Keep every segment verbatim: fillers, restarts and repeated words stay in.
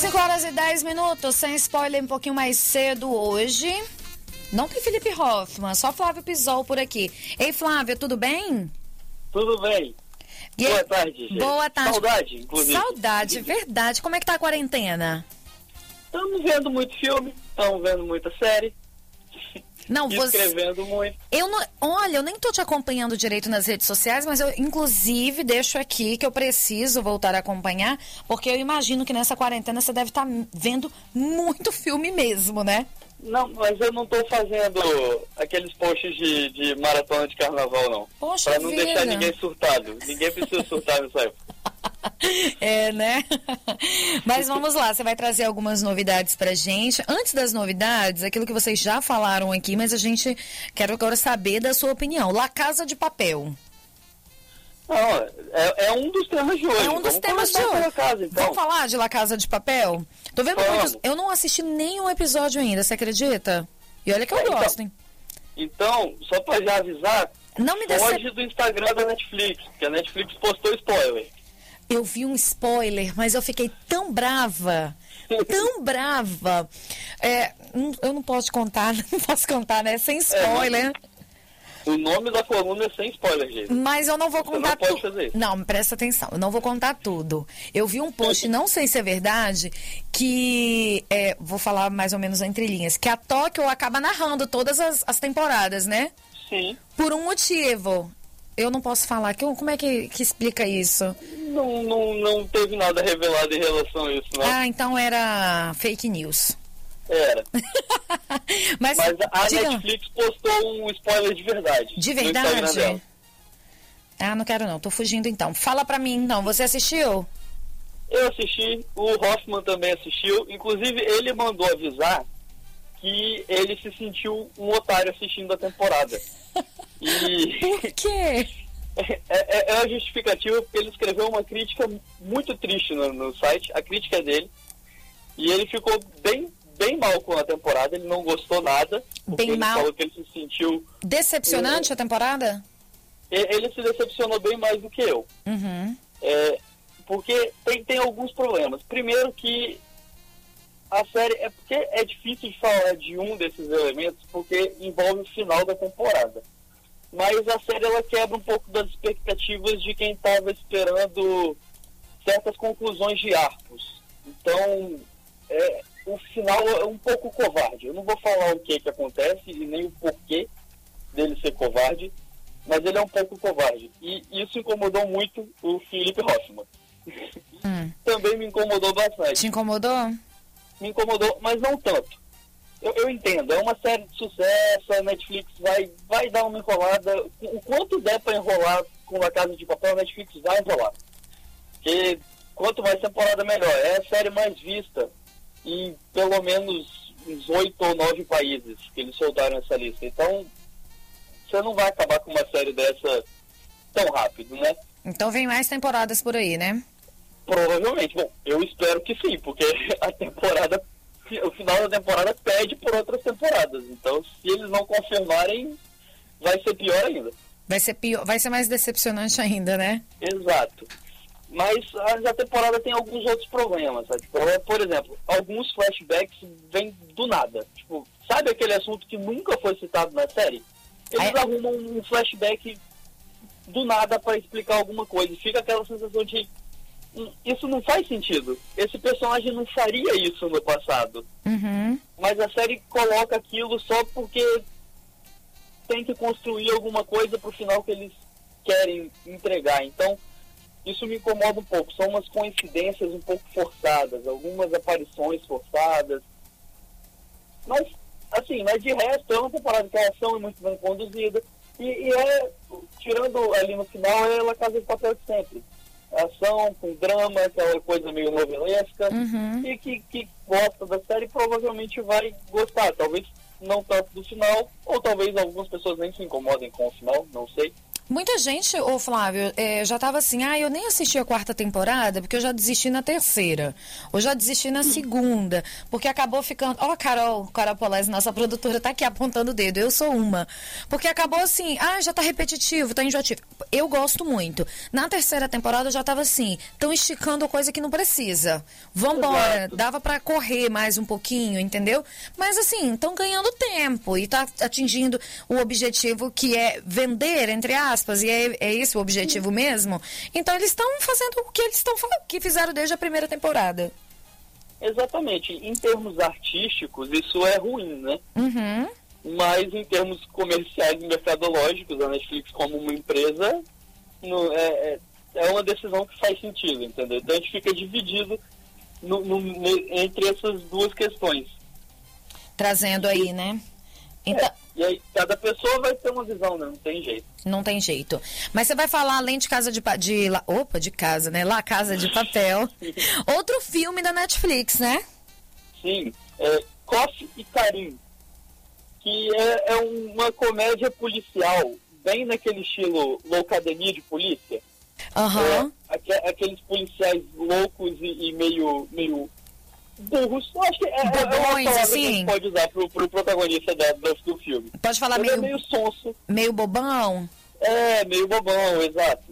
cinco horas e dez minutos, sem spoiler, um pouquinho mais cedo hoje. Não tem Felipe Hoffmann, só Flávio Pisol por aqui. Ei, Flávio, tudo bem? Tudo bem. E Boa tarde, gente. Boa tarde. Saudade, inclusive. Saudade, verdade. Como é que tá a quarentena? Estamos vendo muito filme, estamos vendo muita série. Não, você... Escrevendo muito. Eu não... Olha, eu nem tô te acompanhando direito nas redes sociais, mas eu, inclusive, deixo aqui que eu preciso voltar a acompanhar, porque eu imagino que nessa quarentena você deve estar vendo muito filme mesmo, né? Não, mas eu não tô fazendo aqueles posts de, de maratona de carnaval, não. Poxa pra não vida. deixar ninguém surtado. Ninguém precisa surtar nessa época. É, né? Mas vamos lá, você vai trazer algumas novidades pra gente. Antes das novidades, aquilo que vocês já falaram aqui, mas a gente quer agora saber da sua opinião. La Casa de Papel. Não, é, é um dos temas de hoje. É um dos Vamos temas de começar hoje. pela casa, então. Vamos falar de La Casa de Papel? Tô vendo Vamos. muitos. Eu não assisti nenhum episódio ainda, você acredita? E olha que eu É, então, gosto, hein? Então, só pra já avisar, Não me foge decep... do Instagram da Netflix, porque a Netflix postou spoiler. Eu vi um spoiler, mas eu fiquei tão brava, tão brava. É, não- eu não posso te contar, não posso contar, né? Sem spoiler. O nome da coluna é sem spoiler, gente. Mas eu não vou Você contar não pode tudo. fazer isso. Não, presta atenção, eu não vou contar tudo. Eu vi um post, não sei se é verdade, que, é, vou falar mais ou menos entre linhas, que a Tóquio acaba narrando todas as, as temporadas, né? Sim. Por um motivo. Eu não posso falar. Que- Como é que, que explica isso? Não, não, não teve nada revelado em relação a isso, não. Ah, então era fake news. Era. Mas, Mas a diga- Netflix postou um spoiler de verdade. De no Instagram verdade? dela. Ah, não quero não, tô fugindo então. Fala pra mim então, você assistiu? Eu assisti, o Hoffman também assistiu. Inclusive, ele mandou avisar que ele se sentiu um otário assistindo a temporada. E Por quê? é, é, é a justificativa porque ele escreveu uma crítica muito triste no, no site. A crítica é dele. E ele ficou bem, bem mal com a temporada. Ele não gostou nada. Porque Bem ele mal? falou que ele se sentiu... Decepcionante a temporada? e- Ele se decepcionou bem mais do que eu. Uhum. É, porque tem, tem alguns problemas. Primeiro que a série... É porque é difícil de falar de um desses elementos porque envolve o final da temporada. Mas a série ela quebra um pouco das expectativas de quem estava esperando certas conclusões de arcos. Então, é, o final é um pouco covarde. Eu não vou falar o que, que acontece e nem o porquê dele ser covarde, mas ele é um pouco covarde. E isso incomodou muito o Felipe Hoffmann. Hum. Também me incomodou bastante. Te incomodou? Me incomodou, mas não tanto. Eu, eu entendo, é uma série de sucesso, a Netflix vai, vai dar uma enrolada. O quanto der para enrolar com a Casa de Papel, a Netflix vai enrolar. Porque quanto mais temporada, melhor. É a série mais vista em pelo menos uns oito ou nove países que eles soltaram essa lista. Então, você não vai acabar com uma série dessa tão rápido, né? Então vem mais temporadas por aí, né? Provavelmente. Bom, eu espero que sim, porque a temporada, o final da temporada pede por outras temporadas. Então, se eles não confirmarem, vai ser pior ainda. Vai ser pior, vai ser mais decepcionante ainda, né? Exato. Mas a, a temporada tem alguns outros problemas, sabe? Por, por exemplo, alguns flashbacks vêm do nada. Tipo, sabe aquele assunto que nunca foi citado na série? Eles Aí- arrumam um flashback do nada para explicar alguma coisa. Fica aquela sensação de "Hum, isso não faz sentido. Esse personagem não faria isso no passado." Uhum. Mas a série coloca aquilo só porque tem que construir alguma coisa pro final que eles querem entregar. Então, isso me incomoda um pouco. São umas coincidências um pouco forçadas, algumas aparições forçadas. Mas, assim, mas de resto, é uma temporada que a ação é muito bem conduzida. E, e é, tirando ali no final, é La Casa de Papel de sempre. Ação, com drama, aquela coisa meio novelesca. Uhum. E que, que gosta da série provavelmente vai gostar. Talvez não tanto do final, ou talvez algumas pessoas nem se incomodem com o final, não sei. Muita gente, ô Flávio, é, já tava assim, ah, eu nem assisti a quarta temporada porque eu já desisti na terceira, ou já desisti na segunda, porque acabou ficando, ó, Carol, Carol Polese, nossa produtora, tá aqui apontando o dedo, eu sou uma, porque acabou assim, ah, já tá repetitivo, tá enjoativo. Eu gosto muito. Na terceira temporada eu já tava assim, tão esticando coisa que não precisa. Vambora, Exato. dava pra correr mais um pouquinho, entendeu? Mas assim, estão ganhando tempo e tá atingindo o objetivo que é vender, entre aspas, e é, é esse o objetivo mesmo. Então eles estão fazendo o que eles estão que fizeram desde a primeira temporada. Exatamente. Em termos artísticos, isso é ruim, né? Uhum. Mas em termos comerciais e mercadológicos, a Netflix como uma empresa no, é, é, é uma decisão que faz sentido, entendeu? Então a gente fica dividido no, no, entre essas duas questões. Trazendo aí, né? Então, é, e aí cada pessoa vai ter uma visão, né? Não tem jeito. Não tem jeito. Mas você vai falar, além de Casa de... Pa- de La- opa, de casa, né? Lá, Casa de Papel. Outro filme da Netflix, né? Sim. É, Coffee e Karim, que é, é uma comédia policial, bem naquele estilo Loucademia de Polícia. Aham. É, aque- aqueles policiais loucos e, e meio, meio burros. Eu acho que é, é uma Bobões, palavra que a assim? gente pode usar pro, pro protagonista da, do, do filme. Pode falar Ele meio, é meio sonso. meio bobão? É, meio bobão, exato.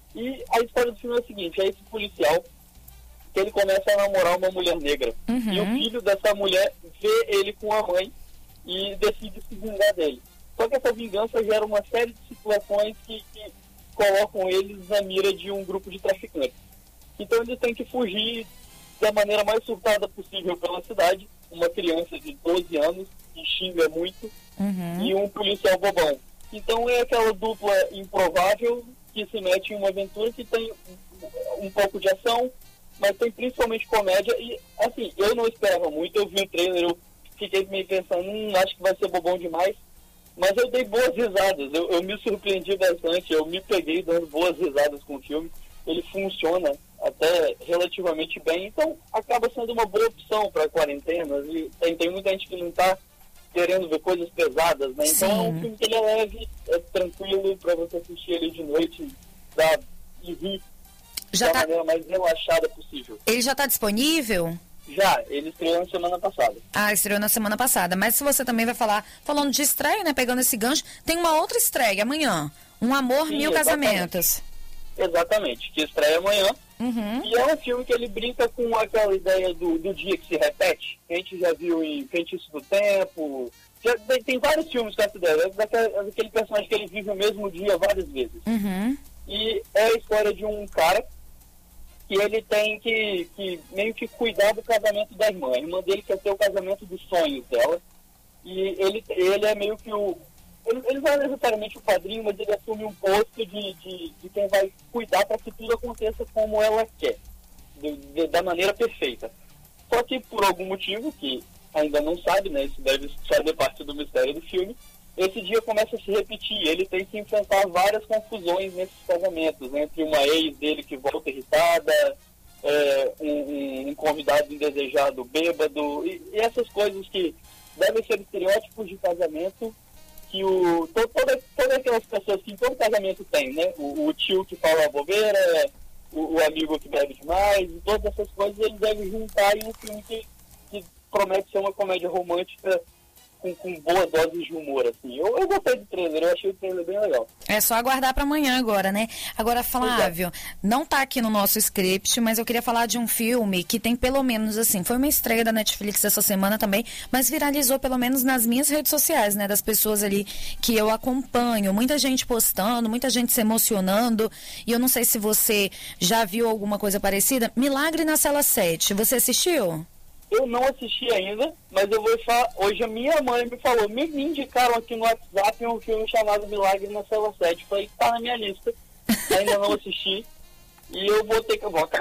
E a história do filme é a seguinte, é esse policial que ele começa a namorar uma mulher negra. Uhum. E o filho dessa mulher vê ele com a mãe e decide se vingar dele. Só que essa vingança gera uma série de situações que, que colocam eles na mira de um grupo de traficantes. Então eles têm que fugir da maneira mais surtada possível pela cidade. Uma criança de doze anos que xinga muito Uhum. e um policial bobão. Então é aquela dupla improvável que se mete em uma aventura que tem um pouco de ação, mas tem principalmente comédia. E assim, eu não esperava muito, eu vi o trailer, eu fiquei meio pensando, hum, acho que vai ser bobão demais, mas eu dei boas risadas, eu, eu me surpreendi bastante, eu me peguei dando boas risadas com o filme. Ele funciona até relativamente bem, então acaba sendo uma boa opção para quarentenas. E tem, tem muita gente que não está querendo ver coisas pesadas, né? Então Sim. é um filme que ele é leve, é tranquilo para você assistir ele de noite pra, e rir Já da tá, maneira mais relaxada possível. ele já tá disponível? Já, ele estreou na semana passada. Ah, estreou na semana passada. Mas se você também vai falar, falando de estreia, né? Pegando esse gancho, tem uma outra estreia amanhã. Um Amor, Sim, Mil exatamente. Casamentos. Exatamente, que estreia amanhã. Uhum. E é um filme que ele brinca com aquela ideia do, do dia que se repete, que a gente já viu em Feitiço do Tempo. Já, tem, tem vários filmes com essa ideia, é daquele, é daquele personagem que ele vive o mesmo dia várias vezes. Uhum. E é a história de um cara que ele tem que, que meio que cuidar do casamento da irmã. A irmã dele quer ter o casamento dos sonhos dela. E ele, ele é meio que o... Ele, ele não é necessariamente o padrinho, mas ele assume um posto de, de, de quem vai cuidar para que tudo aconteça como ela quer, de, de, da maneira perfeita. Só que por algum motivo, que ainda não sabe, né, isso deve fazer parte do mistério do filme, esse dia começa a se repetir. Ele tem que enfrentar várias confusões nesses casamentos, né, entre uma ex dele que volta irritada, é, um, um, um convidado indesejado bêbado, e, e essas coisas que devem ser estereótipos de casamento que o, to, toda, todas aquelas pessoas que em todo casamento tem, né? O, o tio que fala bobeira, o, o amigo que bebe demais, e todas essas coisas eles devem juntar em um filme que, que promete ser uma comédia romântica com, com boas doses de humor, assim. Eu, eu gostei do trailer, eu achei o trailer bem legal. É só aguardar para amanhã agora, né? Agora, Flávio, não tá aqui no nosso script, mas eu queria falar de um filme que tem pelo menos, assim, foi uma estreia da Netflix essa semana também, mas viralizou pelo menos nas minhas redes sociais, né? Das pessoas ali que eu acompanho. Muita gente postando, muita gente se emocionando. E eu não sei se você já viu alguma coisa parecida. Milagre na Cela sete. Você assistiu? Eu não assisti ainda, mas eu vou falar. Hoje a minha mãe me falou, me, me indicaram aqui no WhatsApp um filme chamado Milagre na Cela sete. Falei, tá na minha lista. Ainda não assisti. E eu vou ter que. Eu vou,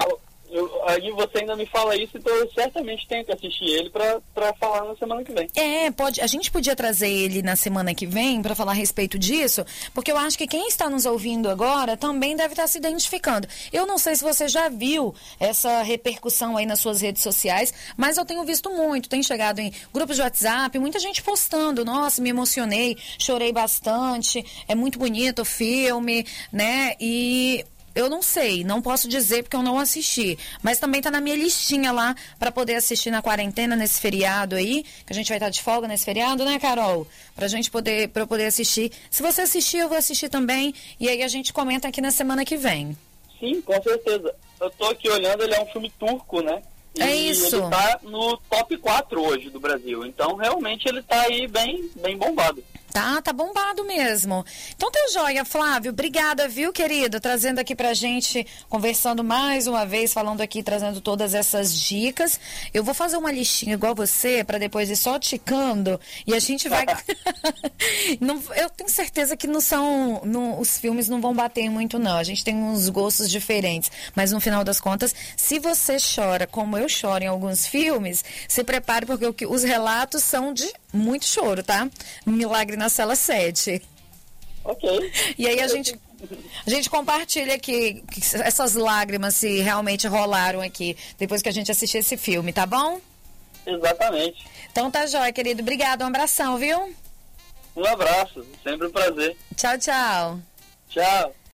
Eu, aí você ainda me fala isso, então eu certamente tenho que assistir ele pra, pra falar na semana que vem. É, pode, a gente podia trazer ele na semana que vem para falar a respeito disso, porque eu acho que quem está nos ouvindo agora também deve estar se identificando. Eu não sei se você já viu essa repercussão aí nas suas redes sociais, mas eu tenho visto muito, tem chegado em grupos de WhatsApp, muita gente postando, nossa, me emocionei, chorei bastante, é muito bonito o filme, né? E eu não sei, não posso dizer porque eu não assisti, mas também tá na minha listinha lá para poder assistir na quarentena, nesse feriado aí, que a gente vai estar de folga nesse feriado, né, Carol? Pra gente poder, pra eu poder assistir. Se você assistir, eu vou assistir também, e aí a gente comenta aqui na semana que vem. Sim, com certeza. Eu tô aqui olhando, ele é um filme turco, né? E é isso. Ele tá no top quatro hoje do Brasil, então realmente ele tá aí bem, bem bombado. Tá, tá bombado mesmo. Então tá joia, Flávio. Obrigada, viu, querido? Trazendo aqui pra gente, conversando mais uma vez, falando aqui, trazendo todas essas dicas. Eu vou fazer uma listinha igual você, pra depois ir só ticando, e a gente vai... não, eu tenho certeza que não são... Não, os filmes não vão bater muito, não. A gente tem uns gostos diferentes. Mas no final das contas, se você chora como eu choro em alguns filmes, se prepare, porque os relatos são de muito choro, tá? Milagre na Cela sete. Ok. E aí a gente, a gente compartilha aqui essas lágrimas, se realmente rolaram aqui, depois que a gente assistir esse filme, tá bom? Exatamente. Então tá jóia, querido. Obrigado, um abração, viu? Um abraço, sempre um prazer. Tchau, tchau. Tchau.